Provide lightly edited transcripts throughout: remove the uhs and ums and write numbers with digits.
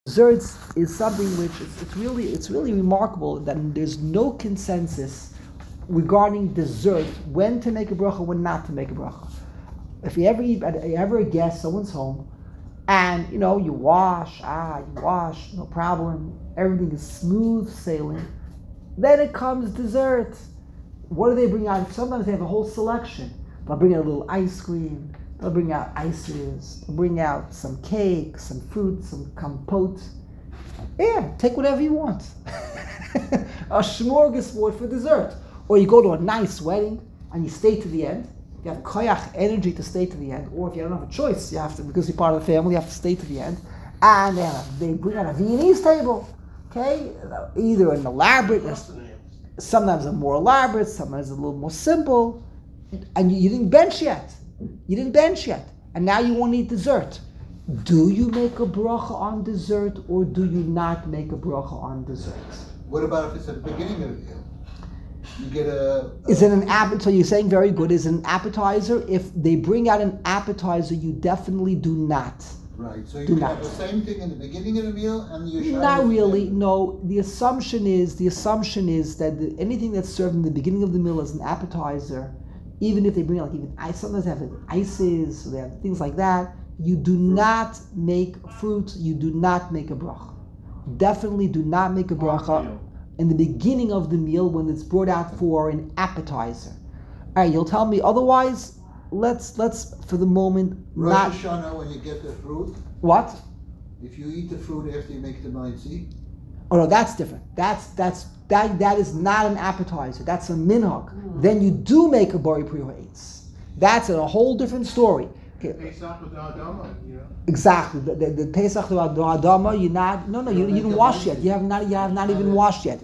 Desserts is something which it's really remarkable that there's no consensus regarding dessert, when to make a bracha, when not to make a bracha. If you ever guest someone's home, and you wash, no problem, everything is smooth sailing, then it comes dessert. What do they bring out? Sometimes they have a whole selection. They'll bring out a little ice cream, they'll bring out ices, they'll bring out some cake, some fruit, some compote. Yeah, take whatever you want. A smorgasbord for dessert. Or you go to a nice wedding and you stay to the end. You have koyach, energy to stay to the end. Or if you don't have a choice, you have to, because you're part of the family, you have to stay to the end. And they bring out a Viennese table. Okay? Either an elaborate, sometimes a more elaborate, sometimes a little more simple. And you didn't bench yet. And now you want to eat dessert. Do you make a bracha on dessert or do you not make a bracha on dessert? What about if it's at the beginning of the meal? You get Is it an appetizer? So you're saying very good. Is it an appetizer? If they bring out an appetizer, you definitely do not. Right. So you have the same thing in the beginning of the meal and you not really. No. The assumption is that anything that's served in the beginning of the meal as an appetizer, even if they bring out even ice, sometimes they have ices, so they have things like that. You do not make fruit. You do not make a bracha. Definitely do not make a bracha in the beginning of the meal when it's brought out for an appetizer. All right, you'll tell me otherwise. Let's for the moment Rosh Hashanah when you get the fruit. What? If you eat the fruit after you make the maitzi. Oh no, that's different. That is not an appetizer. That's a minhag. Then you do make a bari priya eitz. That's a whole different story. Okay. Pesach with the Adama, Exactly. The Pesach to Adama, you didn't wash yet. You have not even washed yet.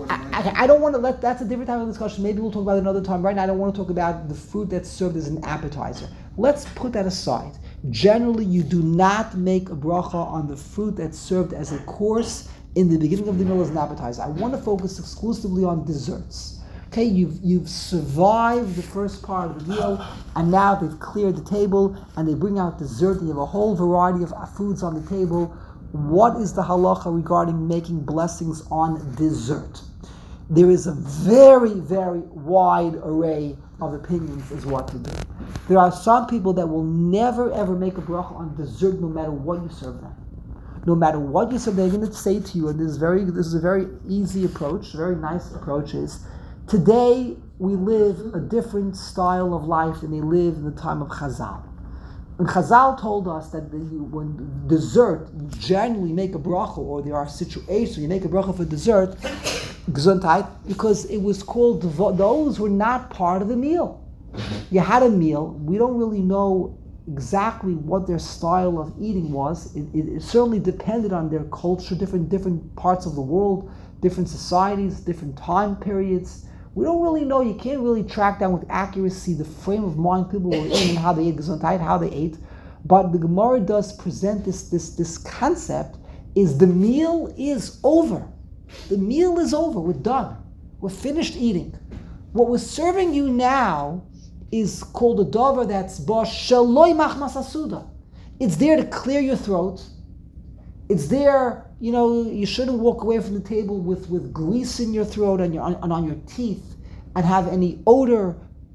I don't want to that's a different type of discussion. Maybe we'll talk about it another time. Right now I don't want to talk about the fruit that's served as an appetizer. Let's put that aside. Generally, you do not make a bracha on the fruit that's served as a course in the beginning of the meal as an appetizer. I want to focus exclusively on desserts. Okay, you've survived the first part of the meal, and now they've cleared the table, and they bring out dessert. You have a whole variety of foods on the table. What is the halacha regarding making blessings on dessert? There is a very, very wide array of opinions as what to do. There are some people that will never ever make a bracha on dessert no matter what you serve them. No matter what you serve, they're going to say to you, and this is a very easy approach, a very nice approach is, today, we live a different style of life than they lived in the time of Chazal. And Chazal told us that when dessert, you generally make a bracha, or there are situations where you make a bracha for dessert, gesundheit, because it was called, those were not part of the meal. You had a meal, we don't really know exactly what their style of eating was. It certainly depended on their culture, different parts of the world, different societies, different time periods. We don't really know. You can't really track down with accuracy the frame of mind people were in and how they ate gesundheit, how they ate. But the Gemara does present this concept: is the meal is over. The meal is over. We're done. We're finished eating. What we're serving you now is called a davar that's ba shaloi machmas asuda. It's there to clear your throat. It's there. You shouldn't walk away from the table with grease in your throat and on your teeth and have any odor.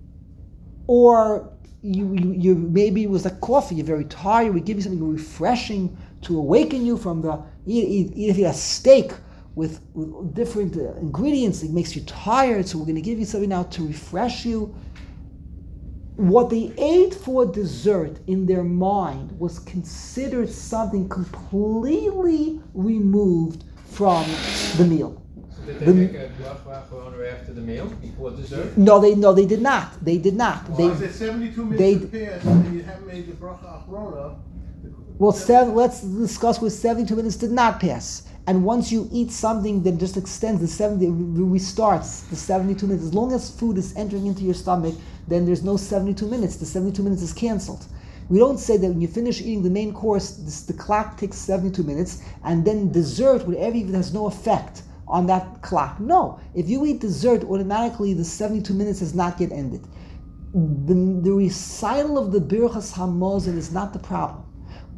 Or you maybe it was like coffee, you're very tired, we give you something refreshing to awaken you from if you had a steak with different ingredients, it makes you tired, so we're going to give you something now to refresh you. What they ate for dessert in their mind was considered something completely removed from the meal. So did they make a bracha after the meal, before dessert? No, they did not. Well, I said 72 minutes to pass, and you haven't made the bracha achrona. Well, let's discuss with 72 minutes did not pass. And once you eat something that just extends restarts the 72 minutes. As long as food is entering into your stomach, then there's no 72 minutes. The 72 minutes is canceled. We don't say that when you finish eating the main course, the clock ticks 72 minutes, and then dessert, whatever, it has no effect on that clock. No. If you eat dessert, automatically the 72 minutes has not yet ended. The recital of the Birchas Hamazon is not the problem.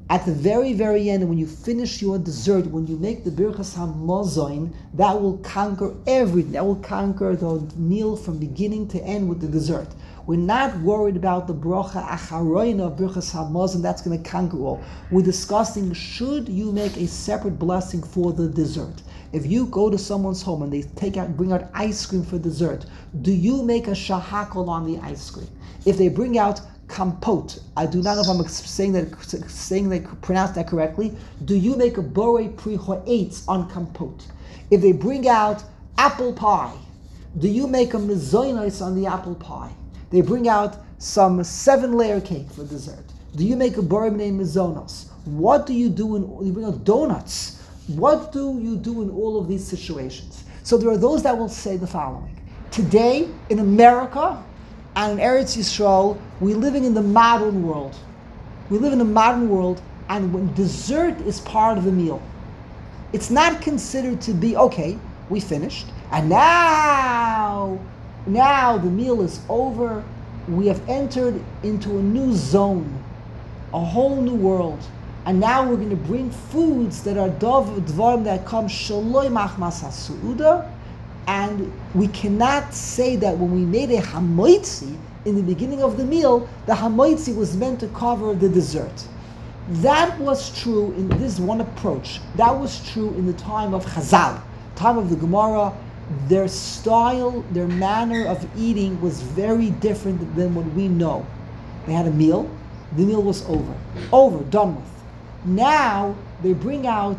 At the very, very end, when you finish your dessert, when you make the Birchas HaMazon, that will conquer everything. That will conquer the meal from beginning to end with the dessert. We're not worried about the bracha acharoina of Birchas HaMazon. That's going to conquer all. We're discussing, should you make a separate blessing for the dessert? If you go to someone's home and they bring out ice cream for dessert, do you make a shahakol on the ice cream? If they bring out compote, I do not know if I'm pronounce that correctly. Do you make a borei pri ha'etz on compote? If they bring out apple pie, do you make a mezonos on the apple pie? They bring out some 7-layer cake for dessert. Do you make a borei b'nei mezonos? What do you do you bring out donuts? What do you do in all of these situations? So there are those that will say the following. Today, in America and in Eretz Yisrael, we're living in the modern world. We live in the modern world, and when dessert is part of the meal, it's not considered to be, okay, we finished, and now the meal is over. We have entered into a new zone, a whole new world. And now we're going to bring foods that are dvarim that come shaloi machmas hasu'uda, and we cannot say that when we made a hamoitzi in the beginning of the meal, the hamoitzi was meant to cover the dessert. That was true in this one approach. That was true in the time of Chazal, time of the Gemara. Their style, their manner of eating was very different than what we know. They had a meal, the meal was over, done with. Now they bring out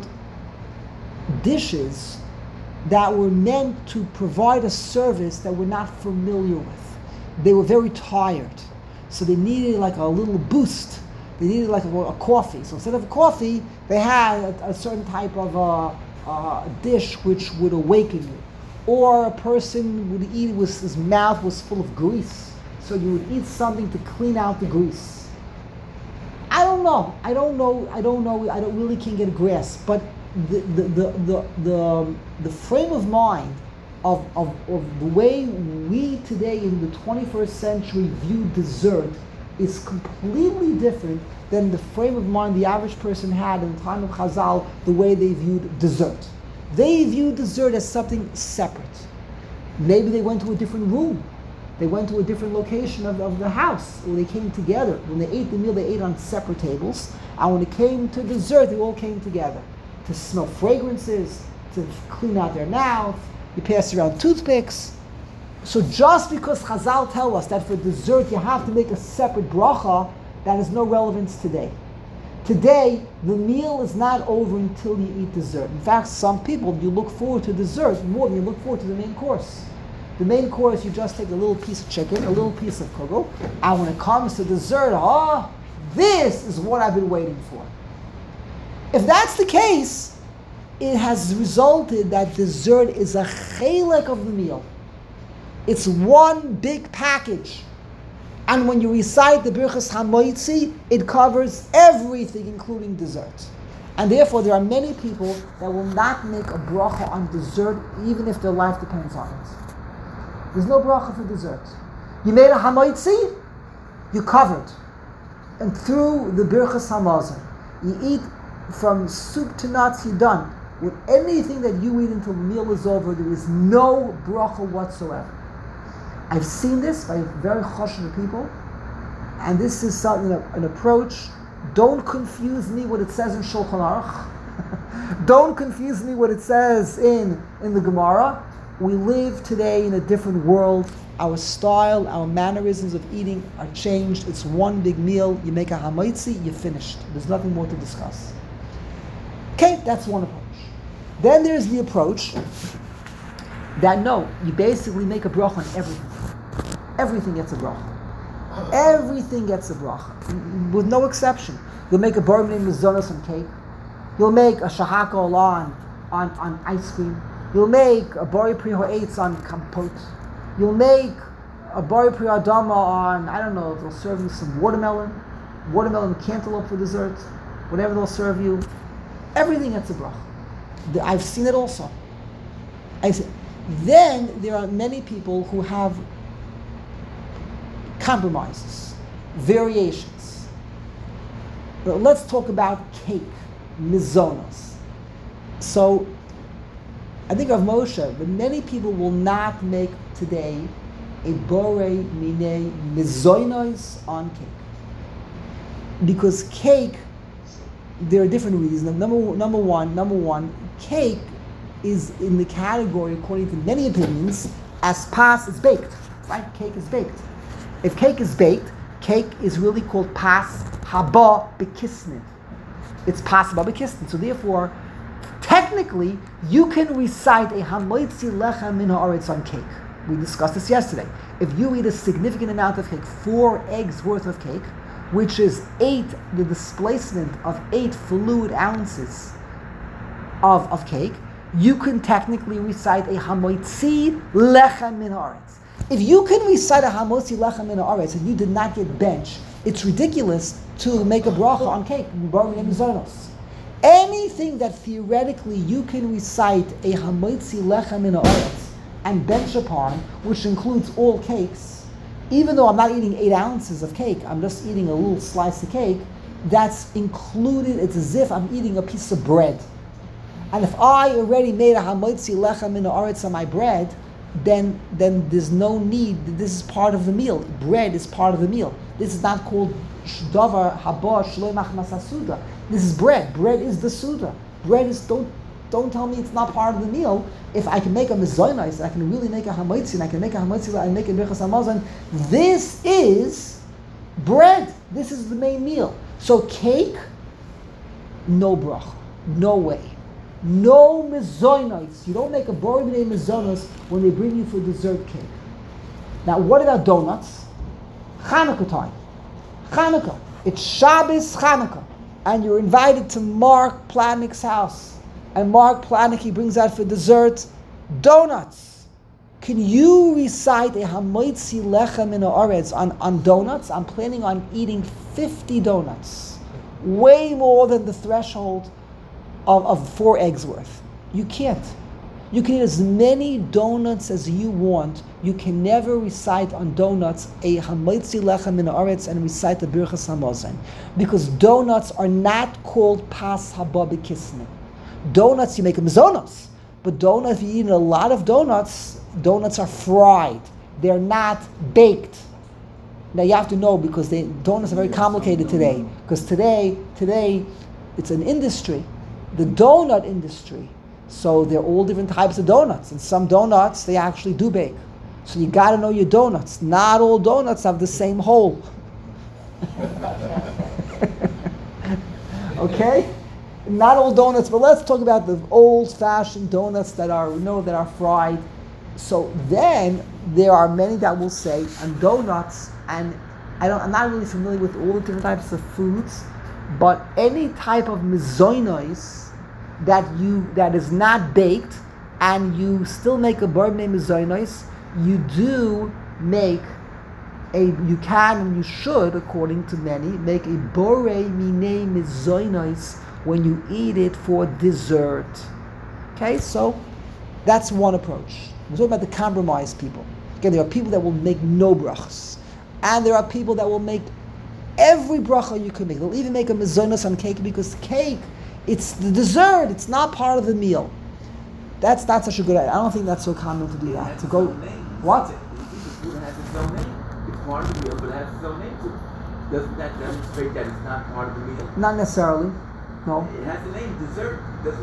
dishes that were meant to provide a service that we're not familiar with. They were very tired, so they needed like a little boost. They needed like a coffee. So instead of coffee, they had a certain type of a dish which would awaken you. Or a person would eat his mouth was full of grease, so you would eat something to clean out the grease. I don't know. I don't really can't get a grasp. But the frame of mind of the way we today in the 21st century view dessert is completely different than the frame of mind the average person had in the time of Chazal, the way they viewed dessert. They viewed dessert as something separate. Maybe they went to a different room. They went to a different location of the house, where they came together. When they ate the meal, they ate on separate tables. And when it came to dessert, they all came together to smell fragrances, to clean out their mouth. You pass around toothpicks. So just because Chazal tell us that for dessert you have to make a separate bracha, that has no relevance today. Today, the meal is not over until you eat dessert. In fact, some people, you look forward to dessert more than you look forward to the main course. The main course, you just take a little piece of chicken, a little piece of kugel, and when it comes to dessert, this is what I've been waiting for. If that's the case, it has resulted that dessert is a chelek of the meal. It's one big package. And when you recite the Birchas HaMoitzi, it covers everything, including dessert. And therefore, there are many people that will not make a bracha on dessert, even if their life depends on it. There's no bracha for dessert. You made a hamoitzi, you covered. And through the Birchas HaMazon, you eat from soup to nuts, you're done. With anything that you eat until the meal is over, there is no bracha whatsoever. I've seen this by very choshev people, and this is something, an approach. Don't confuse me what it says in Shulchan Aruch. Don't confuse me what it says in the Gemara. We live today in a different world. Our style, our mannerisms of eating are changed. It's one big meal. You make a hamoitzi, you're finished. There's nothing more to discuss. Okay, that's one approach. Then there's the approach that no, you basically make a bracha on everything. Everything gets a bracha. Everything gets a bracha, with no exception. You'll make a borei b'nei mezonos on cake. You'll make a shahakol on ice cream. You'll make a borei pri ha'etz on compote. You'll make a borei pri adama on, I don't know, they'll serve you some watermelon cantaloupe for dessert, whatever they'll serve you. Everything gets a bracha. I've seen it also. Then there are many people who have compromises, variations. But let's talk about cake, mizonos. So, I think of Moshe, but many people will not make today a borei minei mizonos on cake. Because cake, there are different reasons. Number one, cake is in the category, according to many opinions, as pas is baked. Right? Cake is baked. If cake is baked, cake is really called pas haba bekisnin. It's pas haba bekisnin. So therefore, technically, you can recite a hamoitzi lechem min haaretz on cake. We discussed this yesterday. If you eat a significant amount of cake, 4 eggs worth of cake, which is the displacement of 8 fluid ounces of cake, you can technically recite a hamoitzi lechem min haaretz. If you can recite a hamoitzi lechem min haaretz and you did not get bench, it's ridiculous to make a bracha on cake. Anything that theoretically you can recite a hamoitzi lechem min haaretz and bench upon, which includes all cakes, even though I'm not eating 8 ounces of cake, I'm just eating a little slice of cake, that's included, it's as if I'm eating a piece of bread. And if I already made a hamoitzi lechem min haaretz on my bread, then there's no need, this is part of the meal. Bread is part of the meal. This is not called davar haba shloi machmas hasuda. This is bread. Bread is the suda. Bread is, don't tell me it's not part of the meal. If I can make a mizonos, and I can really make a hamoitzi, and I can make a hamoitzi, and make a birchas hamazon, this is bread. This is the main meal. So cake, no bracha, no way. No mizonos. You don't make a borei minei mizonos when they bring you for dessert cake. Now, what about donuts? Hanukkah time. Hanukkah. It's Shabbos Hanukkah. And you're invited to Mark Planick's house. And Mark Planick, he brings out for dessert donuts. Can you recite a hamoitzi lechem min haaretz on donuts? I'm planning on eating 50 donuts. Way more than the threshold of 4 eggs worth. You can't. You can eat as many donuts as you want. You can never recite on donuts a hamoitzi lechem min haaretz and recite the birchas hamazon, because donuts are not called pas haba bekisnin. Donuts, you make them mizonos, but donuts, if you eat a lot of donuts are fried. They're not baked. Now you have to know, because donuts are very complicated today. Because today it's an industry, the donut industry. So there are all different types of donuts, and some donuts they actually do bake. So you got to know your donuts. Not all donuts have the same hole. Okay, not all donuts, but let's talk about the old-fashioned donuts that are fried. So then there are many that will say on donuts, and I'm not really familiar with all the different types of foods, but any type of mizonos that is not baked, and you still make a borei minei mizonos, you do make you can and you should, according to many, make a borei minei mizonos when you eat it for dessert. Okay, so that's one approach. We're talking about the compromised people. Again, there are people that will make no brachas, and there are people that will make every bracha you can make. They'll even make a mizonos on cake, because cake, it's the dessert. It's not part of the meal. That's not such a good idea. I don't think that's so common to do that. To go, what? It has its own name. It's part of the meal, but it has its own name too. Doesn't that demonstrate that it's not part of the meal? Not necessarily. No. It has the name dessert.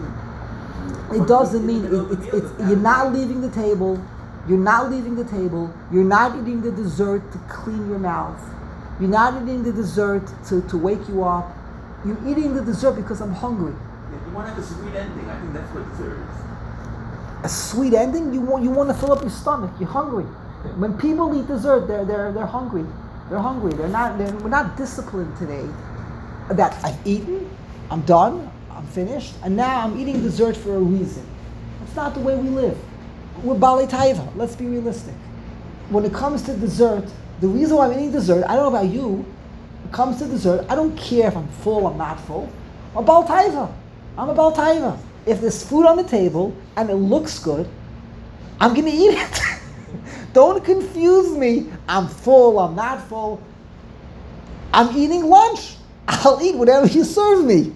It doesn't mean it's you're not leaving the table. You're not leaving the table. You're not eating the dessert to clean your mouth. You're not eating the dessert to wake you up. You're eating the dessert because I'm hungry. Yeah, you want to have a sweet ending. I think that's what dessert is. A sweet ending? You want to fill up your stomach. You're hungry. When people eat dessert, they're hungry. They're hungry. We're not disciplined today. That I've eaten, I'm done, I'm finished, and now I'm eating dessert for a reason. That's not the way we live. We're Balei Taiva. Let's be realistic. When it comes to dessert, the reason why I'm eating dessert, I don't know about you, when it comes to dessert, I don't care if I'm full or not full. I'm a Balei Taiva. I'm a Balei Taiva. If there's food on the table and it looks good, I'm going to eat it. Don't confuse me. I'm full, I'm not full. I'm eating lunch. I'll eat whatever you serve me.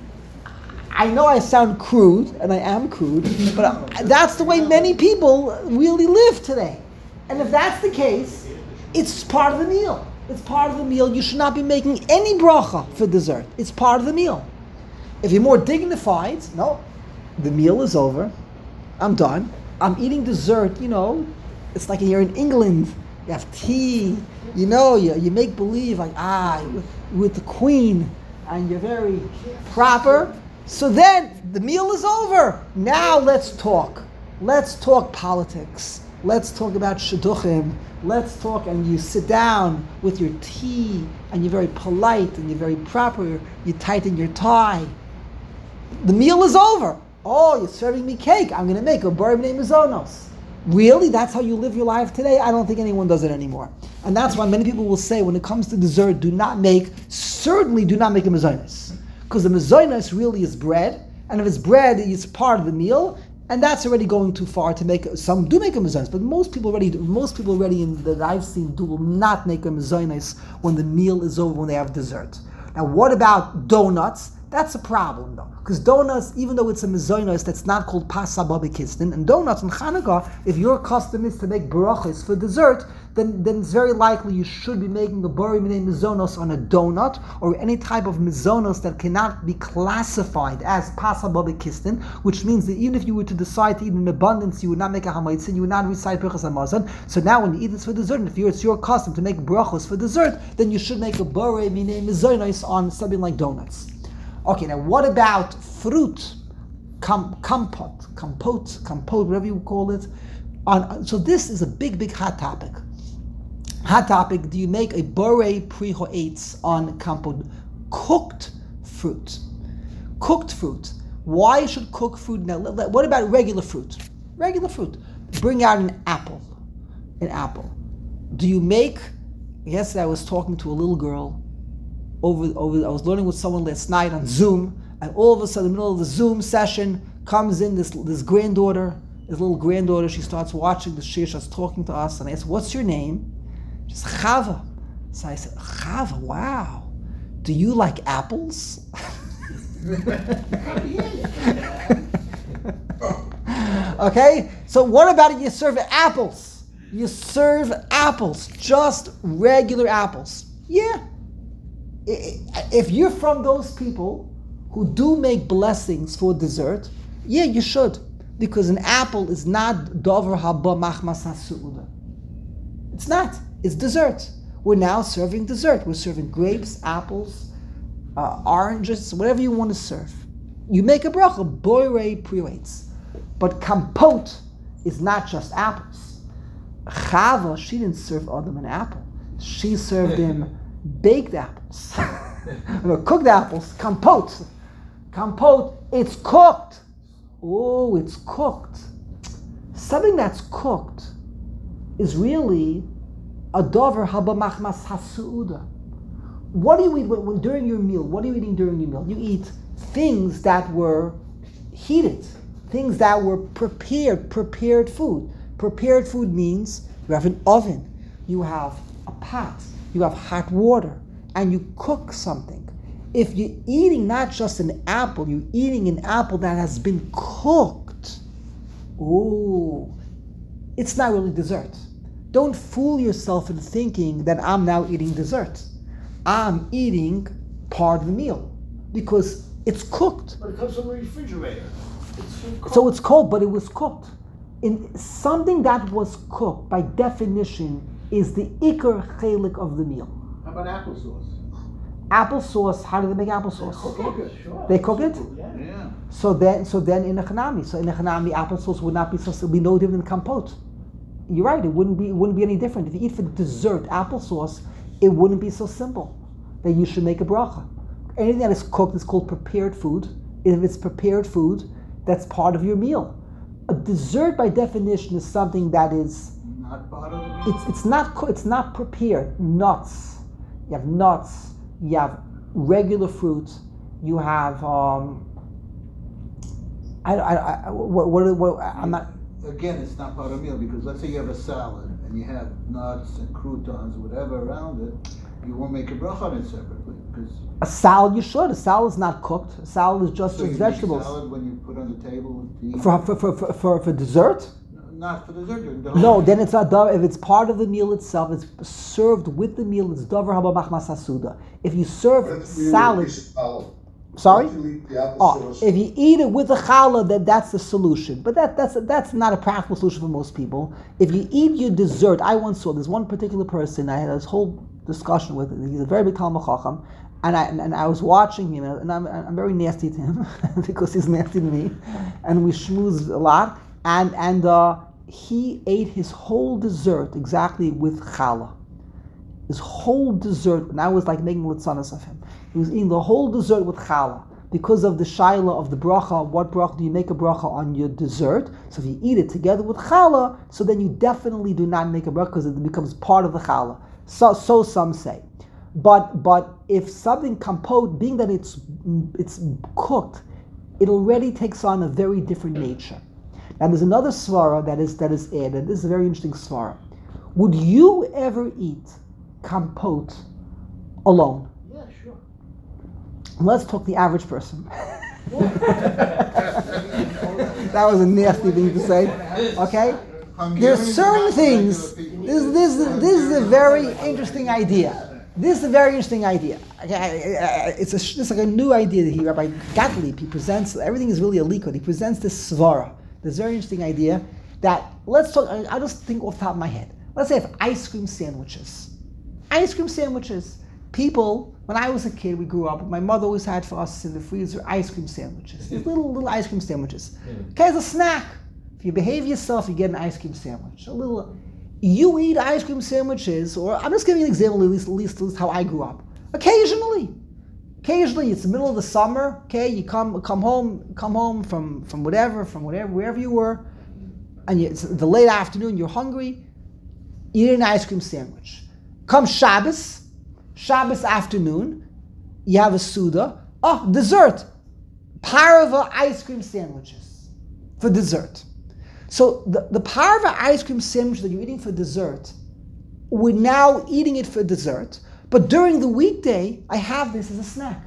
I know I sound crude, and I am crude, but that's the way many people really live today. And if that's the case, it's part of the meal. It's part of the meal. You should not be making any bracha for dessert. It's part of the meal. If you're more dignified, no, the meal is over. I'm done. I'm eating dessert, it's like you're in England. You have tea, you make believe like, with the queen, and you're very proper. So then, the meal is over. Now let's talk. Let's talk politics. Let's talk about shidduchim. Let's talk, and you sit down with your tea, and you're very polite, and you're very proper. You tighten your tie. The meal is over. Oh, you're serving me cake. I'm going to make a bar b'nei mazonos. Really? That's how you live your life today? I don't think anyone does it anymore. And that's why many people will say, when it comes to dessert, certainly do not make a mazonos. Because the mazonos really is bread, and if it's bread, it's part of the meal, and that's already going too far to make. Some do make a mazonos, but most people already that I've seen will not make a mazonos when the meal is over, when they have dessert. Now, what about donuts? That's a problem, though, because donuts, even though it's a mazonos, that's not called pasa babikistin. And donuts on Chanukah, if your custom is to make brachos for dessert, then it's very likely you should be making a bari minei mazonos on a donut or any type of mazonos that cannot be classified as pasa babikistin, which means that even if you were to decide to eat in abundance, you would not make a hamaitzin, you would not recite brachos hamazon. So now, when you eat this for dessert, and if it's your custom to make brachos for dessert, then you should make a bari minei mazonos on something like donuts. Okay, now what about fruit, compote, whatever you call it? So this is a big hot topic. Hot topic, do you make a borei pri ha'etz on compote? Cooked fruit. Why you should cook fruit? Now, what about regular fruit? Bring out an apple. Do you make, yesterday I was talking to a little girl, I was learning with someone last night on Zoom, and all of a sudden, in the middle of the Zoom session, comes in this little granddaughter. She starts watching the shir. She's talking to us, and I asked, "What's your name?" She says, "Chava." So I said, "Chava, wow. Do you like apples?" Okay, so what about it? You serve apples. Just regular apples. Yeah. If you're from those people who do make blessings for dessert, yeah, you should. Because an apple is not dover haba machmas hasu'uda. It's not. It's dessert. We're now serving dessert. We're serving grapes, apples, oranges, whatever you want to serve. You make a bracha, borei pri ha'etz. But compote is not just apples. Chava, she didn't serve Adam an apple. She served him baked apples. Cooked apples. Compote, it's cooked. Oh, it's cooked. Something that's cooked is really a dover haba machmas hasu'uda. What do you eat during your meal? What are you eating during your meal? You eat things that were heated, things that were prepared food. Prepared food means you have an oven, you have a pot, you have hot water, and you cook something. If you're eating not just an apple, you're eating an apple that has been cooked. Ooh, it's not really dessert. Don't fool yourself in thinking that I'm now eating dessert. I'm eating part of the meal because it's cooked. But it comes from the refrigerator. So it's cold, but it was cooked. In something that was cooked, by definition, is the ikar chelik of the meal. How about applesauce? Applesauce, how do they make applesauce? They cook it? Yeah. So then in a chanami, applesauce would not be be no different than compote. You're right, it wouldn't be any different. If you eat for dessert applesauce, it wouldn't be so simple that you should make a bracha. Anything that is cooked is called prepared food. If it's prepared food, that's part of your meal. A dessert, by definition, is something that is Not part of the meal. It's not prepared. Nuts. You have nuts. You have regular fruit. You have I'm not. Again, it's not part of the meal because let's say you have a salad and you have nuts and croutons, whatever around it, you won't make a bracha on it separately. A salad, you should. A salad is not cooked. A salad is just So you make vegetables. salad when you put on the table to eat? For dessert? Not for dessert. No, then it's not davar. If it's part of the meal itself, it's served with the meal. It's davar haba machmas hasuda. If you serve salad, sorry. Oh, if you eat it with a challah, then that's the solution. But that's not a practical solution for most people. If you eat your dessert, I once saw this one particular person. I had this whole discussion with him. He's a very big Talmud Chacham. And I was watching him, and I'm very nasty to him because he's nasty to me, and we schmoozed a lot. And he ate his whole dessert exactly with challah. His whole dessert, and I was like making litzanas of him. He was eating the whole dessert with challah because of the shaila of the bracha. What bracha do you make a bracha on your dessert? So if you eat it together with challah, so then you definitely do not make a bracha because it becomes part of the challah. So some say. But if something compote, being that it's cooked, it already takes on a very different nature. And there's another svara that is added. This is a very interesting svara. Would you ever eat compote alone? Yeah, sure. Let's talk the average person. That was a nasty thing to say. Okay? There's certain things. This is a very interesting idea. This is a very interesting idea. It's like a new idea that Rabbi Gottlieb, he presents. Everything is really a likud. He presents this svara, this very interesting idea that, let's talk, I'll just think off the top of my head. Let's say if ice cream sandwiches. Ice cream sandwiches. People, when I was a kid, we grew up, my mother always had for us in the freezer ice cream sandwiches. These little ice cream sandwiches. Okay, as a snack. If you behave yourself, you get an ice cream sandwich. You eat ice cream sandwiches, or I'm just giving you an example, at least how I grew up. Occasionally, it's the middle of the summer. Okay, you come home from wherever you were, and it's the late afternoon. You're hungry. You eat an ice cream sandwich. Come Shabbos afternoon, you have a suda. Oh, dessert, parava ice cream sandwiches for dessert. So the parva ice cream sandwich that you're eating for dessert, we're now eating it for dessert. But during the weekday, I have this as a snack.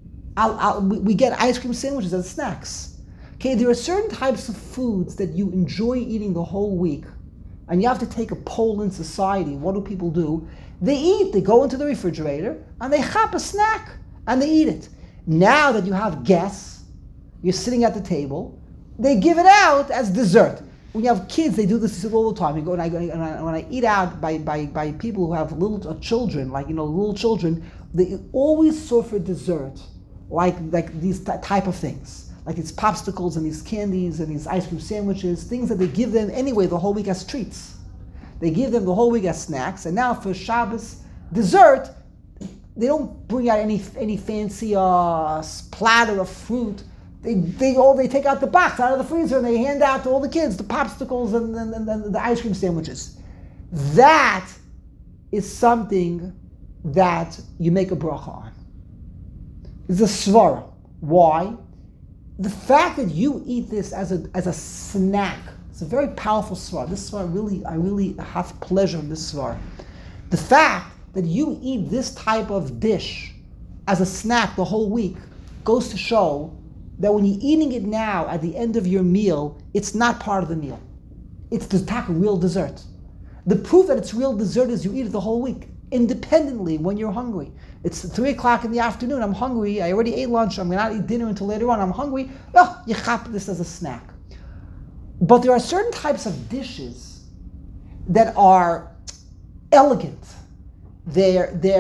We get ice cream sandwiches as snacks. Okay, there are certain types of foods that you enjoy eating the whole week. And you have to take a poll in society. What do people do? They go into the refrigerator, and they chop a snack, and they eat it. Now that you have guests, you're sitting at the table, they give it out as dessert. When you have kids, they do this all the time. You go when I eat out by people who have little children, little children, they always serve for dessert, like these type of things, like these popsicles and these candies and these ice cream sandwiches, things that they give them anyway the whole week as treats. They give them the whole week as snacks, and now for Shabbos dessert, they don't bring out any fancy platter of fruit. They take out the box out of the freezer and they hand out to all the kids the popsicles and the ice cream sandwiches. That is something that you make a bracha on. It's a svara. Why? The fact that you eat this as a snack, it's a very powerful svara. This svara I really have pleasure in this svara. The fact that you eat this type of dish as a snack the whole week goes to show that when you're eating it now at the end of your meal, it's not part of the meal. It's the real dessert. The proof that it's real dessert is you eat it the whole week, independently when you're hungry. It's 3 o'clock in the afternoon, I'm hungry, I already ate lunch, I'm not eat dinner until later on, I'm hungry. Oh, you chop this as a snack. But there are certain types of dishes that are elegant. They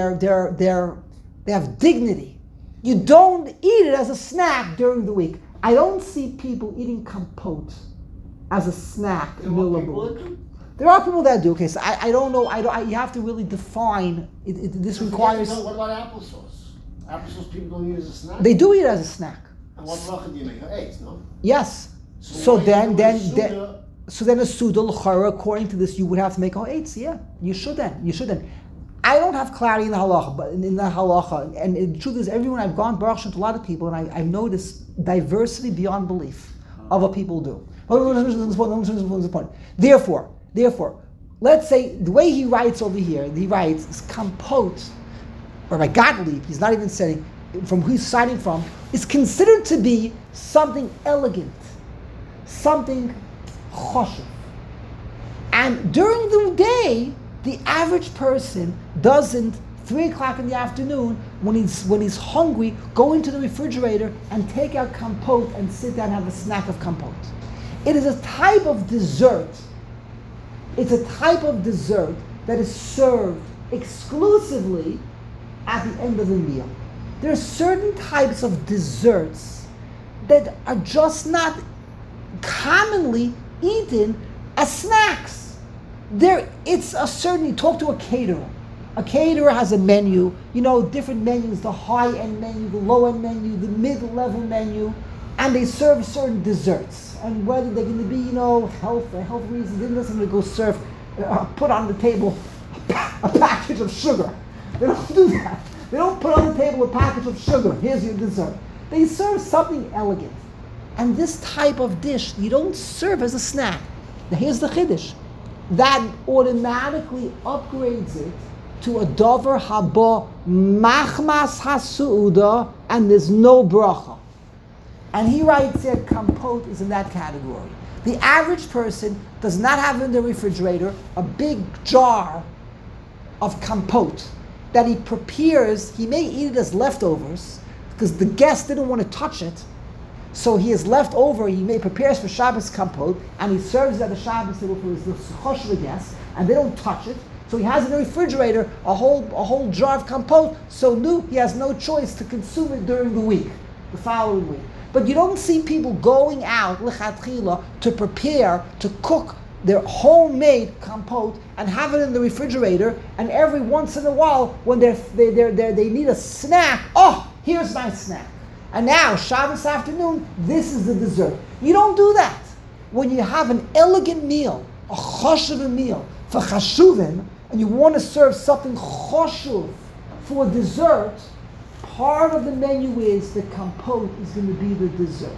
have dignity. You don't eat it as a snack during the week. I don't see people eating compote as a snack in the middle of the week. There are people that do. Okay, so I don't know. You have to really define. This requires. What about applesauce? Applesauce people don't eat it as a snack. They do eat it as a snack. And what bracha do you make? Eggs, no? Yes. So then a suda l'chara, according to this, you would have to make eitz. Yeah, you should then. I don't have clarity in the halacha, but in the halacha, and the truth is, everyone I've gone baruch Hashem to a lot of people, and I've noticed diversity beyond belief of what people do. Therefore, let's say the way he writes over here, he writes is compote Rabbi Gottlieb, he's not even saying from who he's citing from, is considered to be something elegant, something choshev. And during the day, the average person doesn't, 3 o'clock in the afternoon, when he's hungry, go into the refrigerator and take out compote and sit down and have a snack of compote. It is a type of dessert. It's a type of dessert that is served exclusively at the end of the meal. There are certain types of desserts that are just not commonly eaten as snacks. It's a certain, you talk to a caterer. A caterer has a menu, different menus, the high-end menu, the low-end menu, the mid-level menu, and they serve certain desserts. And whether they're going to be, health reasons, they're not going to go serve, put on the table a package of sugar. They don't do that. They don't put on the table a package of sugar. Here's your dessert. They serve something elegant. And this type of dish, you don't serve as a snack. Now here's the chiddush. That automatically upgrades it to a davar haba machmas hasuuda, and there's no bracha. And he writes here, compote is in that category. The average person does not have in the refrigerator a big jar of compote that he prepares. He may eat it as leftovers because the guest didn't want to touch it. So he is left over, prepares for Shabbos compote, and he serves it at the Shabbos table for his choshev guests, and they don't touch it. So he has in the refrigerator a whole jar of compote, so he has no choice to consume it during the week, the following week. But you don't see people going out, lechatchila, to prepare, to cook their homemade compote and have it in the refrigerator, and every once in a while, when they need a snack, here's my snack. And now, Shabbos afternoon, this is the dessert. You don't do that. When you have an elegant meal, a choshev meal, for chashuvim, and you want to serve something choshev for dessert, part of the menu is the compote is going to be the dessert.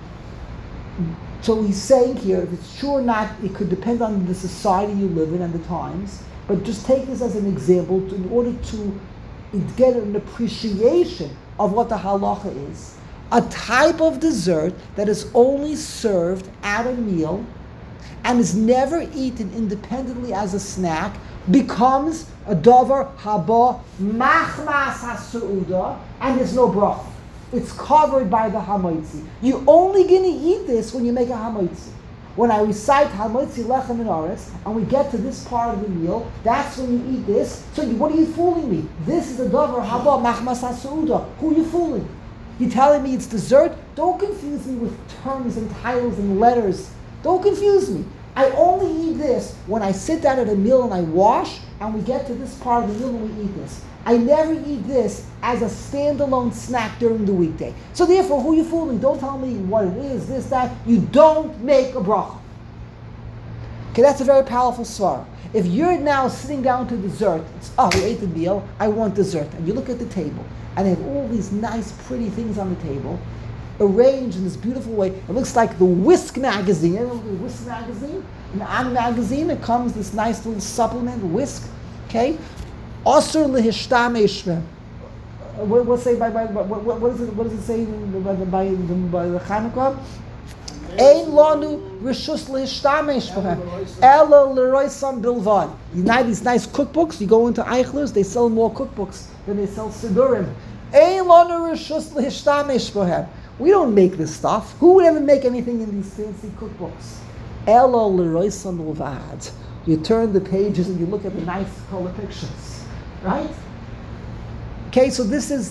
So he's saying here, if it's true or not, it could depend on the society you live in and the times, but just take this as an example in order to get an appreciation of what the halacha is. A type of dessert that is only served at a meal and is never eaten independently as a snack becomes a davar haba machmas hasuuda, and there's no bracha. It's covered by the hamoitzi. You're only going to eat this when you make a hamoitzi. When I recite hamoitzi lechem and aretz, and we get to this part of the meal, that's when you eat this. So what are you fooling me? This is the davar haba machmas hasuuda. Who are you fooling? You're telling me it's dessert? Don't confuse me with terms and titles and letters. Don't confuse me. I only eat this when I sit down at a meal and I wash, and we get to this part of the meal and we eat this. I never eat this as a standalone snack during the weekday. So therefore, who are you fooling? Don't tell me what it is, this, that. You don't make a bracha. Okay, that's a very powerful svara. If you're now sitting down to dessert, we ate the meal, I want dessert. And you look at the table, and they have all these nice, pretty things on the table, arranged in this beautiful way. It looks like the Whisk magazine. You know the Whisk magazine? In the An magazine, it comes this nice little supplement, Whisk. Okay? Asur lehishtamesh. What say by what does it say by the Chanukah? Ein lanu rishus lehishtamesh b'hem ela l'roisam bilvad. You know these nice cookbooks. You go into Eichler's, they sell more cookbooks than they sell sidurim. Ein lanu rishus lehishtamesh b'hem. We don't make this stuff. Who would ever make anything in these fancy cookbooks? Ela l'roisam bilvad. You turn the pages and you look at the nice color pictures. Right? Okay, so this is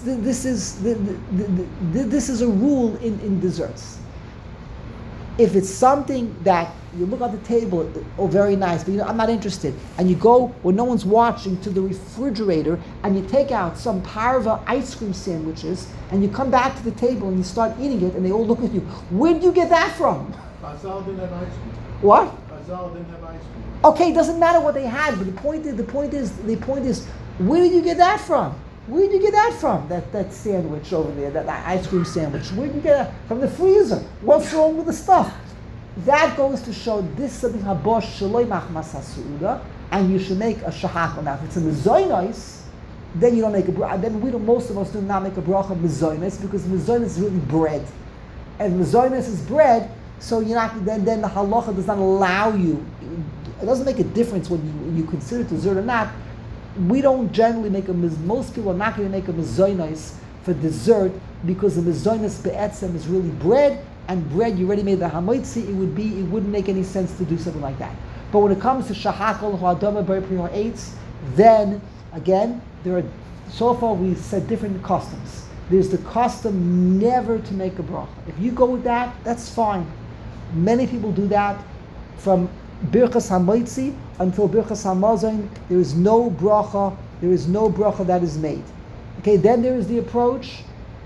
a rule in desserts. If it's something that you look at the table, very nice, but I'm not interested, and you go when no one's watching to the refrigerator and you take out some parva ice cream sandwiches and you come back to the table and you start eating it and they all look at you. Where did you get that from? Chazal didn't have ice cream. What? Chazal didn't have ice cream. Okay, it doesn't matter what they had, but the point is, where did you get that from? Where did you get that from? That sandwich over there, that ice cream sandwich. Where did you get that? From the freezer. What's wrong with the stuff? That goes to show this something habosh shaloi machmas hasuuda, and you should make a shahach on that. If it's in the zoynos, then you don't make a bracha. Then most of us do not make a bracha mezonos because mezonos is really bread, and mezonos is bread. So you're not. Then the halacha does not allow you. It doesn't make a difference when you consider it dessert or not. We don't generally make most people are not going to make a mezonos for dessert because the mezonos be'etzem is really bread, and bread you already made the hamoitzi. It wouldn't make any sense to do something like that. But when it comes to shahakol ha'adama b'rei eitz, then again so far we said different customs. There's the custom never to make a bracha. If you go with that, that's fine. Many people do that from birchas hamoitzi until birchas hamazon. There is no bracha. There is no bracha that is made. Okay, then there is the approach,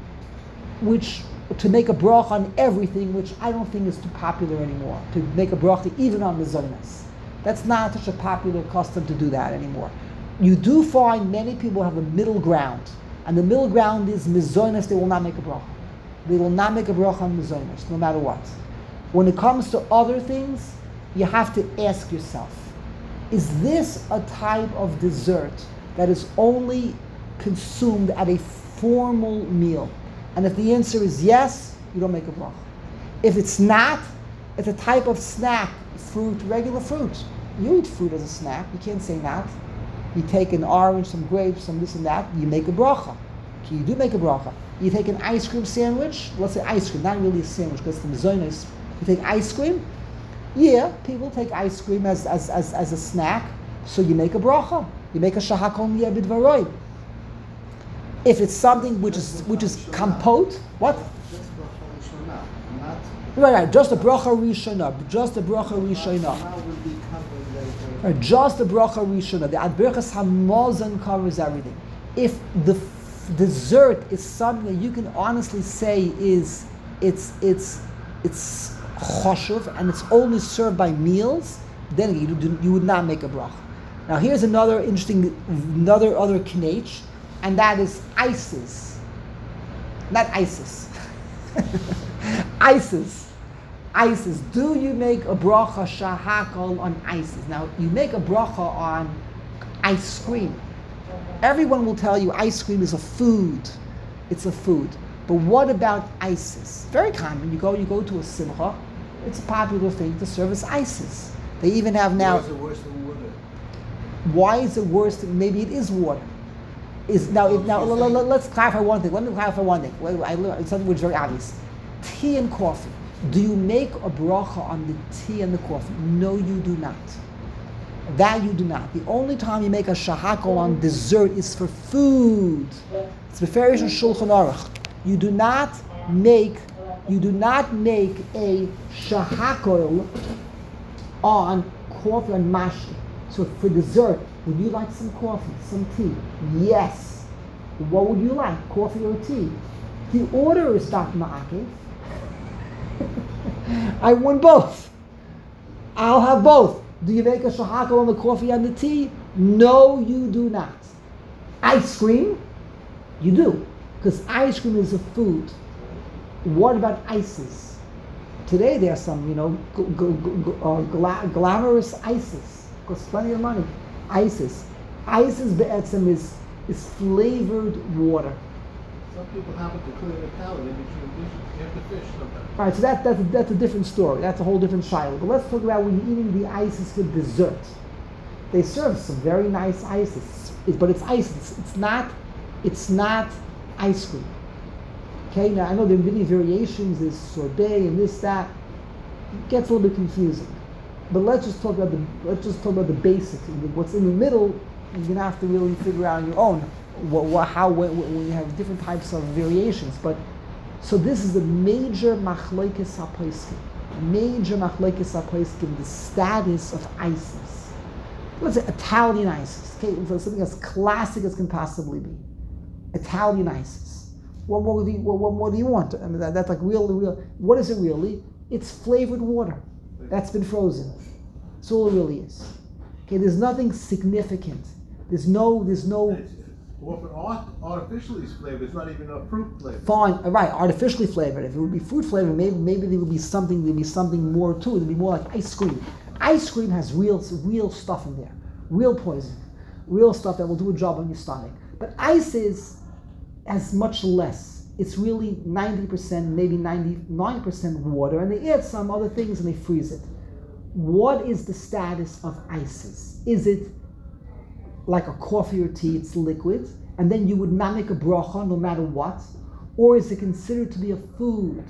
which to make a bracha on everything, which I don't think is too popular anymore. To make a bracha even on mezonos. That's not such a popular custom to do that anymore. You do find many people have a middle ground, and the middle ground is mezonos. They will not make a bracha. They will not make a bracha on mezonos, no matter what. When it comes to other things, you have to ask yourself, is this a type of dessert that is only consumed at a formal meal? And if the answer is yes, you don't make a bracha. If it's not, it's a type of snack, fruit, regular fruit. You eat fruit as a snack, you can't say not. You take an orange, some grapes, some this and that, you make a bracha. Okay, you do make a bracha. You take an ice cream sandwich, let's say ice cream, not really a sandwich because the mezonos. You take ice cream, yeah, people take ice cream as a snack, so you make a bracha. You make a shahakol miyeh b'dvaroi. If it's something which is compote, what? Just bracha rishonah, not. Right, just a bracha rishonah, just a bracha rishonah. Now will be covered later. Right, just a bracha rishonah. The adberchas hamazon covers everything. If the dessert is something that you can honestly say is it's choshev and it's only served by meals, then you would not make a bracha. Now here's another interesting, other kinech, and that is ices. Not ISIS. Ices. Do you make a bracha shahakol on ices? Now you make a bracha on ice cream. Everyone will tell you ice cream is a food. It's a food. But what about ices? Very common. You go to a simcha. It's a popular thing to serve as ices. They even have now. Why is it worse than water? Why is it worse? Maybe it is water. Let's clarify one thing. Let me clarify one thing. It's something which is very obvious. Tea and coffee. Do you make a bracha on the tea and the coffee? No, you do not. That you do not. The only time you make a shahakol on dessert is for food. It's beferish and shulchan aruch. You do not make a shahakol on coffee and mashke. So for dessert, would you like some coffee, some tea? Yes. What would you like, coffee or tea? The order is not ma'akev. I want both. I'll have both. Do you make a shahakol on the coffee and the tea? No, you do not. Ice cream? You do. Because ice cream is a food. What about ices? Today there are some, glamorous ices. Costs plenty of money. Ices. Ices be'etzem is flavored water. Some people have it to clear the palate in between dishes. You have to fish sometimes. All right, so that's a different story. That's a whole different shiloh. But let's talk about when you're eating the ices for dessert. They serve some very nice ices, but it's ice. It's not ice cream. Okay, now I know there are many variations. There's sorbet and this, that. It gets a little bit confusing. But let's just talk about the basics. What's in the middle, you're gonna have to really figure out on your own. When you have different types of variations. But so this is the major machlokes haposkim. Major machlokes haposkim, the status of ices. Let's say Italian ices. Okay, so something as classic as can possibly be. Italian ices. What more do you want? I mean, that's like real. What is it really? It's flavored water that's been frozen. That's all it really is. Okay, there's nothing significant. There's no. Often artificially flavored. It's not even a fruit flavor. Fine, right? Artificially flavored. If it would be fruit flavored, maybe there would be something. There'd be something more to it. It'd be more like ice cream. Ice cream has real stuff in there, real poison, real stuff that will do a job on your stomach. But ices has much less. It's really 90%, maybe 99% water, and they add some other things and they freeze it. What is the status of ices? Is it like a coffee or tea, it's liquid, and then you would not make a bracha no matter what? Or is it considered to be a food?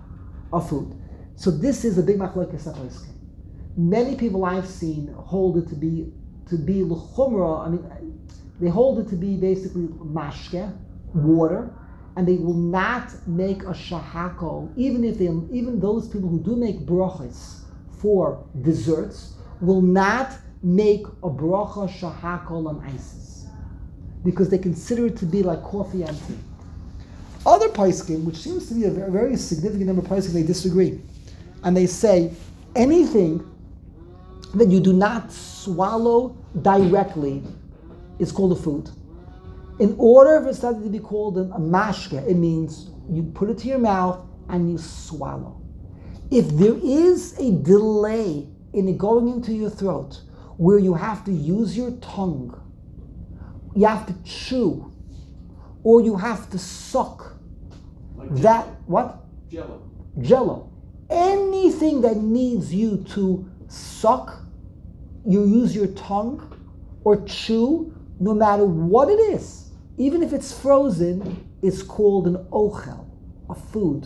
A food. So this is a big machlokes haposkim. Many people I've seen hold it to be l'chumra. I mean, they hold it to be basically mashke, water, and they will not make a shahakol. Even those people who do make brachas for desserts will not make a bracha shahakol on ices because they consider it to be like coffee and tea. Other poskim, which seems to be a very, very significant number of poskim, they disagree, and they say anything that you do not swallow directly is called a food. In order for something to be called a mashke, it means you put it to your mouth and you swallow. If there is a delay in it going into your throat, where you have to use your tongue, you have to chew, or you have to suck, Like that, what? Jello. Anything that needs you to suck, you use your tongue, or chew, no matter what it is, even if it's frozen, it's called an ochel, a food.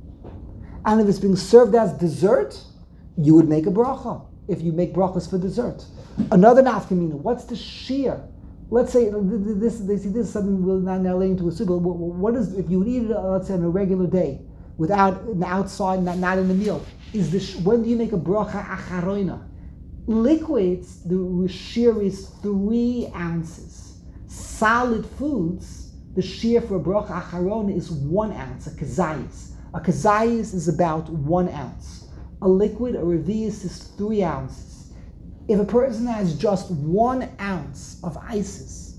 And if it's being served as dessert, you would make a bracha, if you make brachas for dessert. Another nafkamina, what's the shear? Let's say this is something we're not now laying to a super. What is, if you would eat it, let's say on a regular day, without outside, not in the meal? When do you make a bracha acharoina? Liquids, the shear is 3 ounces. Solid foods, the shear for a bracha acharona is 1 ounce. A kazayis. A kazayis is about 1 ounce. A liquid, a revius, is 3 ounces. If a person has just 1 ounce of ices,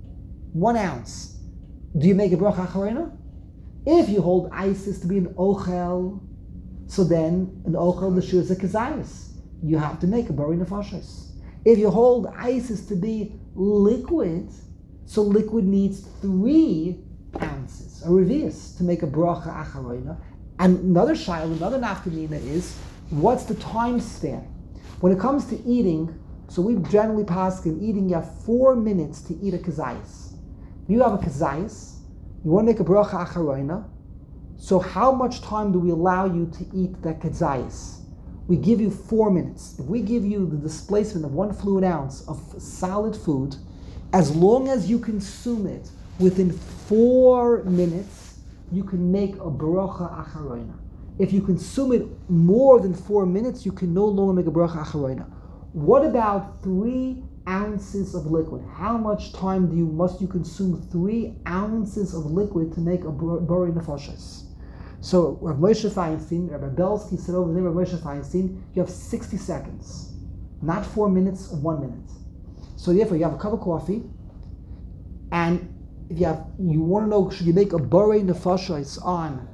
1 ounce, do you make a bracha acharona? If you hold ices to be an ochel, so then an ochel, the shear is a kazayis. You have to make a bari nefashos. If you hold ices to be liquid, so liquid needs 3 ounces, a revius, to make a bracha acharona. And another shayla, another nafkamina is, what's the time span? When it comes to eating, so we generally paskin eating, you have 4 minutes to eat a kazayis. If you have a kazayis, you want to make a bracha acharona, so how much time do we allow you to eat that kazayis? We give you 4 minutes. If we give you the displacement of 1 fluid ounce of solid food, as long as you consume it within 4 minutes, you can make a bracha acharona. If you consume it more than 4 minutes, you can no longer make a bracha acharona. What about 3 ounces of liquid? How much time must you consume 3 ounces of liquid to make a bari nefashos? So Rav Moshe Feinstein, Rabbi Belsky said over there, Rav Moshe Feinstein, you have 60 seconds, not 4 minutes, 1 minute. So therefore, you have a cup of coffee, and if you want to know, should you make a bari nefashos on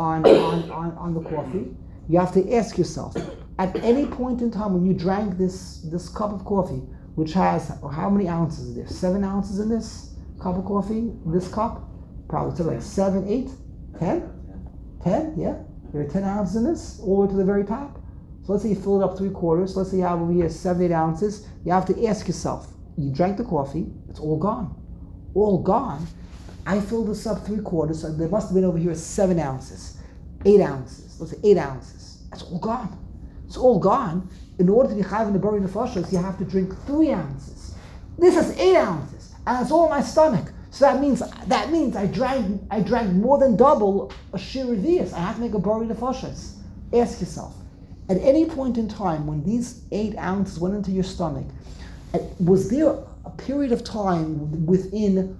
the coffee, you have to ask yourself, at any point in time when you drank this cup of coffee, which has, how many ounces is there? 7 ounces in this cup of coffee, this cup? Probably like 7, 8, 10? 10, yeah? There are 10 ounces in this, all the way to the very top. So let's say you fill it up 3/4. Let's say you have over here 7, 8 ounces. You have to ask yourself, you drank the coffee, it's all gone. All gone. I filled this up 3/4, so there must have been over here 7 ounces, 8 ounces. Let's say 8 ounces. It's all gone. It's all gone. In order to be chayv in the bari nefashos, you have to drink 3 ounces. This is 8 ounces, and it's all in my stomach. So that means I drank more than double a shir revius. I have to make a bari nefashos. Ask yourself, at any point in time when these 8 ounces went into your stomach, was there a period of time within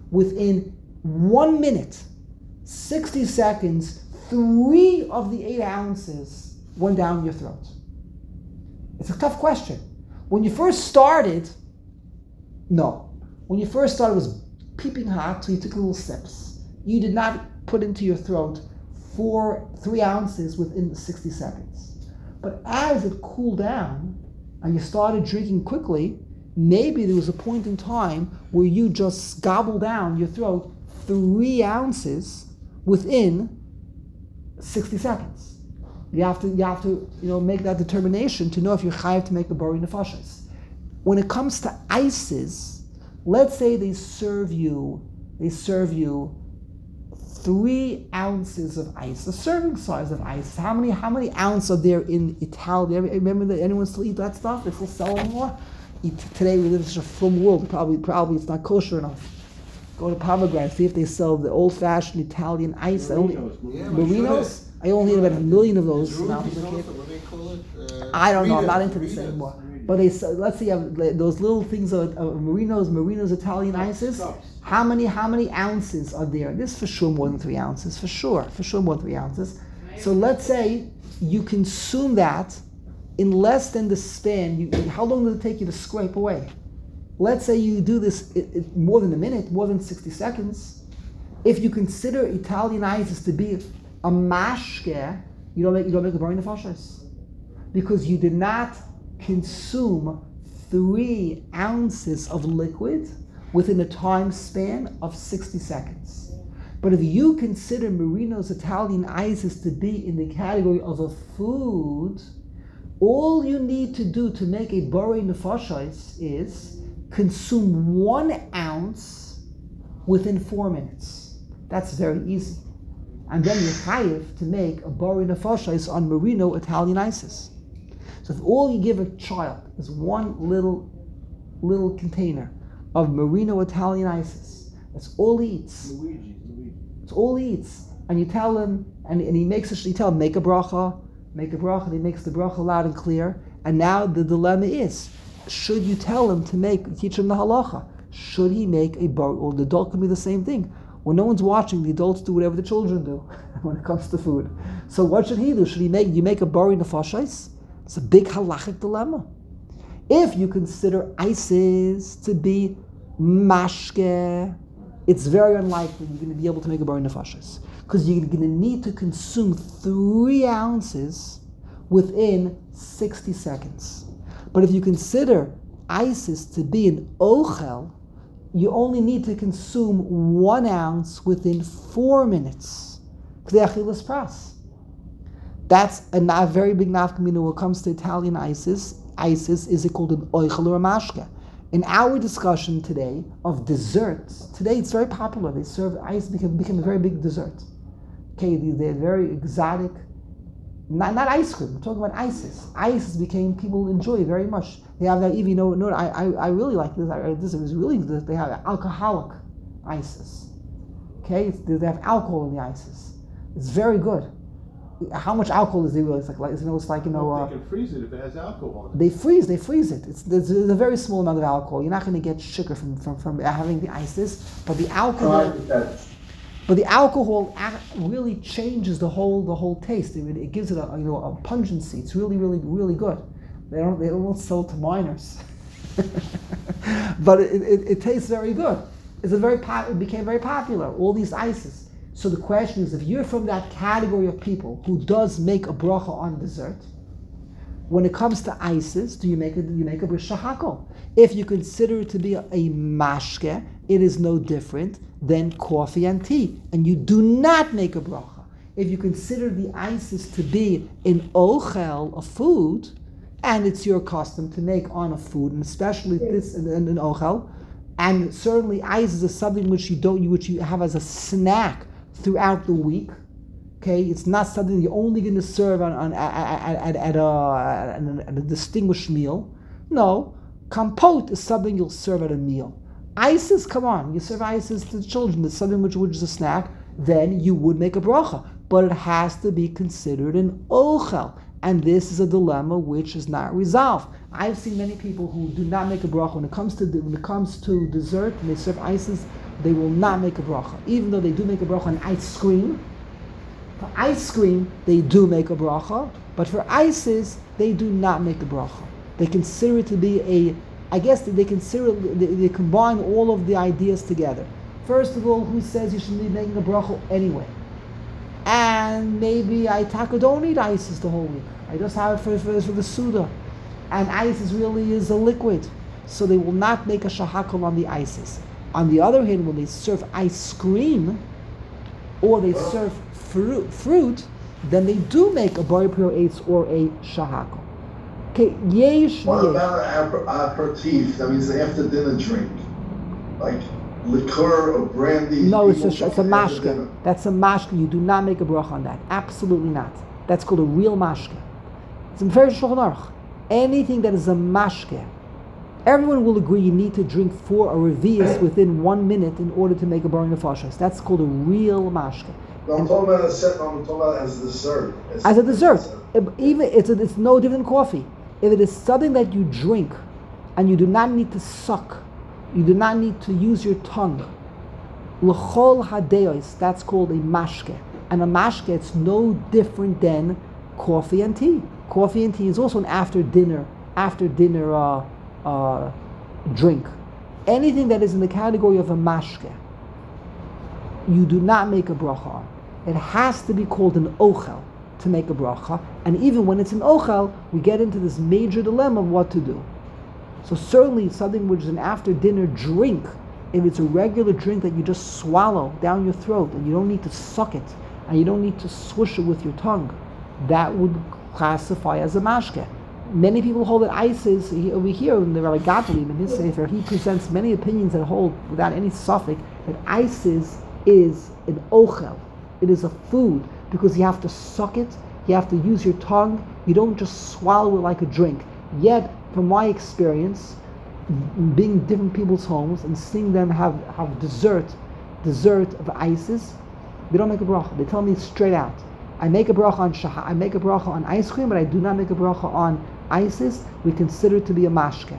1 minute, 60 seconds, 3 of the 8 ounces went down your throat? It's a tough question. When you first started, no. When you first started, it was peeping hot, so you took little sips. You did not put into your throat 3 ounces within the 60 seconds. But as it cooled down and you started drinking quickly, maybe there was a point in time where you just gobble down your throat 3 ounces within 60 seconds. You have to make that determination to know if you're chayav to make a bari nefashos. When it comes to ices, let's say they serve you 3 ounces of ice, the serving size of ice. How many ounces are there in Italy? Remember that anyone still eat that stuff? They still sell it more? Today we live in such a frum world. Probably it's not kosher enough. Go to Pomegranate, see if they sell the old-fashioned Italian ice. Merinos. I only eat about 1 million of those. What do they call it? I don't know. I'm not into this anymore. But they let's see, you have those little things of Merinos Italian ices. How many ounces are there? This for sure more than 3 ounces. For sure more than 3 ounces. So let's say you consume that in less than the span. How long does it take you to scrape away? Let's say you do this more than a minute, more than 60 seconds. If you consider Italian ices to be a mashke, you don't make a bari nefashos, because you did not consume 3 ounces of liquid within a time span of 60 seconds. But if you consider Merinos Italian ices to be in the category of a food, all you need to do to make a bari nefashos is consume 1 ounce within 4 minutes. That's very easy. And then you're chayiv to make a bari nefashos on Merino Italian ices. So if all you give a child is 1 little container of Merino Italian ices, that's all he eats. It's all he eats. And you tell him, and you tell him, make a bracha, and he makes the bracha loud and clear. And now the dilemma is, should you tell him to teach him the halacha? Should he make a bar, or the adult can be the same thing. When no one's watching, the adults do whatever the children do when it comes to food. So what should he do? Should you make a bari nefashos? It's a big halachic dilemma. If you consider ices to be mashke, it's very unlikely you're going to be able to make a bari nefashos, because you're going to need to consume 3 ounces within 60 seconds. But if you consider ices to be an ochel, you only need to consume 1 ounce within 4 minutes. That's a very big nafkamina when it comes to Italian ices. Ices, is it called an oichel or a mashke? In our discussion today of desserts, today it's very popular. They serve ice, became a very big dessert. Okay, they're very exotic. Not ice cream. We're talking about ices. Ices became, people enjoy very much. They have that even. I really like this. This is really good. They have alcoholic ices. Okay, they have alcohol in the ices. It's very good. How much alcohol is there really? It's like they can freeze it if it has alcohol in it. They freeze it. There's a very small amount of alcohol. You're not going to get sugar from having the ices, but the alcohol. But the alcohol really changes the whole taste. It gives it a pungency. It's really, really, really good. They don't sell it to minors, but it tastes very good. It became very popular. All these ices. So the question is, if you're from that category of people who does make a bracha on dessert, when it comes to ices, do you make a bris shahakol? If you consider it to be a mashke, it is no different than coffee and tea, and you do not make a bracha. If you consider the ices to be an ochel, a food, and it's your custom to make on a food, and especially this and an ochel, and certainly ices is something which you have as a snack throughout the week. Okay, it's not something you're only going to serve at a distinguished meal. No, compote is something you'll serve at a meal. Ices, come on, you serve ices to the children. It's something which is a snack. Then you would make a bracha, but it has to be considered an ochel, and this is a dilemma which is not resolved. I've seen many people who do not make a bracha when it comes to dessert and they serve ices. They will not make a bracha, even though they do make a bracha on ice cream. For ice cream, they do make a bracha, but for ices, they do not make a bracha. They consider it to be they combine all of the ideas together. First of all, who says you should be making a bracha anyway? And maybe I don't eat ices the whole week. I just have it for the Suda. And ice really is a liquid. so they will not make a shahakal on the ices. On the other hand, when they serve ice cream or they serve fruit, then they do make a bar eitz or a shahakal. Okay, yesh. What about aperitif? That means after dinner drink, like liqueur or brandy. No, it's a mashke. That's a mashke. You do not make a bracha on that. Absolutely not. That's called a real mashke. It's in very Shulchan Aruch. Anything that is a mashke, everyone will agree you need to drink 4 or revius within 1 minute in order to make a bar nefashos. That's called a real mashke. No, I'm talking about I'm talking about as a dessert. As a dessert, even it's no different than coffee. If it is something that you drink, and you do not need to suck, you do not need to use your tongue, l'chol hadeos, that's called a mashke. And a mashke, it's no different than coffee and tea. Coffee and tea is also an after dinner drink. Anything that is in the category of a mashke, you do not make a bracha on. It has to be called an ochel to make a bracha. And even when it's an ochel, we get into this major dilemma of what to do. So certainly something which is an after dinner drink, if it's a regular drink that you just swallow down your throat and you don't need to suck it and you don't need to swish it with your tongue, that would classify as a mashke. Many people hold that ices, over here in the Rabbi Gottlieb in his sefer, he presents many opinions that hold without any suffix that ices is an ochel. It is a food because you have to suck it, you have to use your tongue, you don't just swallow it like a drink. Yet, from my experience, being in different people's homes and seeing them have dessert of ices, they don't make a bracha. They tell me straight out. I make a bracha on ice cream, but I do not make a bracha on ices. We consider it to be a mashke.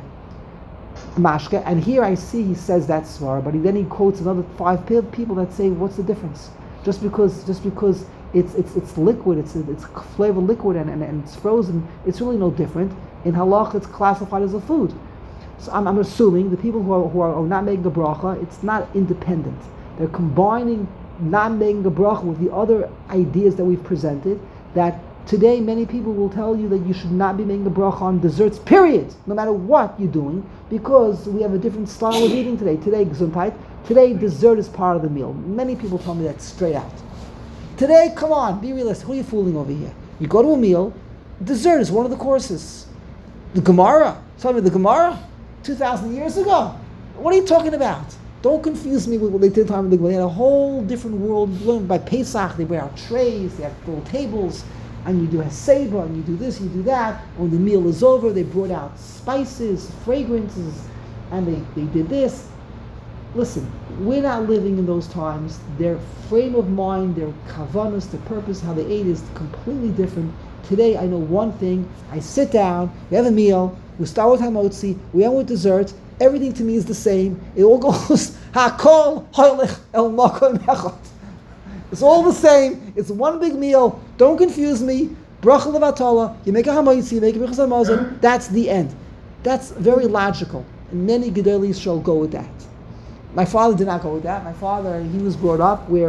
And here I see he says that svar, but then he quotes another 5 people that say, what's the difference? Just because it's liquid, it's flavored liquid and it's frozen, it's really no different. In halach, it's classified as a food. So I'm assuming the people who are not making a bracha, it's not independent. They're combining not making a bracha with the other ideas that we've presented, that today many people will tell you that you should not be making a bracha on desserts, period, no matter what you're doing, because we have a different style of eating today. Today dessert is part of the meal. Many people tell me that straight out. Today, come on, be realistic. Who are you fooling over here? You go to a meal, dessert is one of the courses. The Gemara, tell me the Gemara, 2,000 years ago. What are you talking about? Don't confuse me with what they did time of the Gemara. They had a whole different world. Learned by Pesach, they bring out trays, they have little tables, and you do Haseba, and you do this, you do that. When the meal is over, they brought out spices, fragrances, and they did this. Listen, we're not living in those times. Their frame of mind, their kavanas, their purpose, how they ate is completely different. Today, I know one thing. I sit down, we have a meal, we start with hamotzi, we end with dessert. Everything to me is the same. It all goes, hakol hoylech el makom echad. It's all the same. It's one big meal. Don't confuse me. Bracha levatala. You make a hamotzi, you make a brichas hamazon. That's the end. That's very logical. And many gedolim shall go with that. My father did not go with that. My father, he was brought up where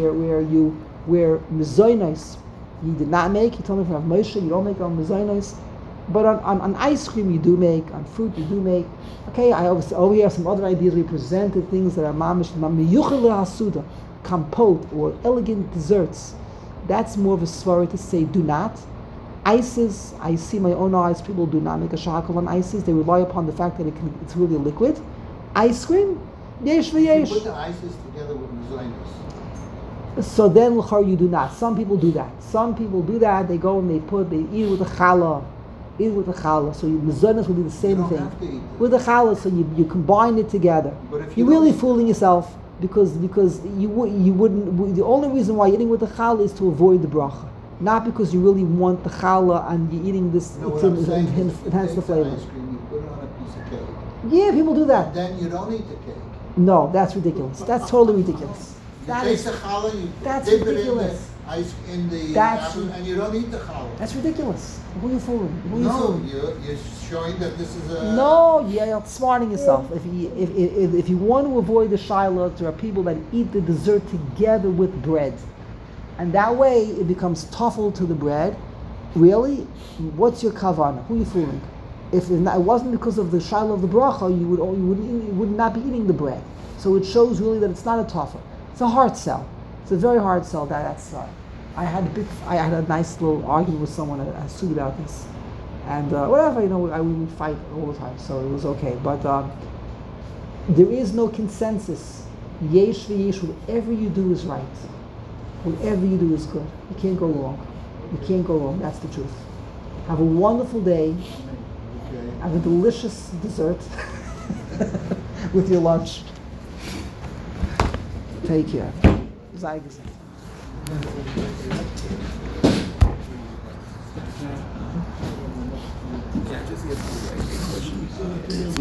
mezainos he did not make. He told me from Moshe, you don't make on mezainos. But on ice cream you do make, on fruit you do make. Okay, I over here have some other ideas. We presented things that are mamish miyuchel hasuda, compote or elegant desserts. That's more of a svara to say do not. Ices, I see my own eyes, people do not make a shahakal on ices. They rely upon the fact that it's really a liquid. Ice cream, yesh v'yesh. You put the ices together with mezainos. So then l'char you do not. Some people do that. They go and they eat it with a challah. So mezainos will do the same thing with the challah. So you combine it together. You're really fooling yourself because you wouldn't. The only reason why you're eating with the challah is to avoid the bracha, not because you really want the challah and you're eating this to enhance the flavor. Ice cream, you put it on a piece of cake. Yeah, people do that. Then you don't eat the cake. No, that's ridiculous. That's totally ridiculous. You take the challah, you that's dip ridiculous. it in the apple, and you don't eat the challah. That's ridiculous. Who are you fooling? You're showing that this is a... No, you're outsmarting yourself. If you want to avoid the shiloh, there are people that eat the dessert together with bread. And that way it becomes tuffle to the bread. Really? What's your kavanah? Who are you fooling? if it wasn't because of the shiloh of the bracha, you would not be eating the bread. So it shows really that it's not a tougher. It's a hard sell. It's a very hard sell. That's. I had a nice little argument with someone at Sud about this, and whatever, we would fight all the time, so it was okay. But there is no consensus. Yesh v'yesh, whatever you do is right. Whatever you do is good. You can't go wrong. You can't go wrong. That's the truth. Have a wonderful day. Okay. Have a delicious dessert with your lunch. Take care. Sei gesund. Yeah, just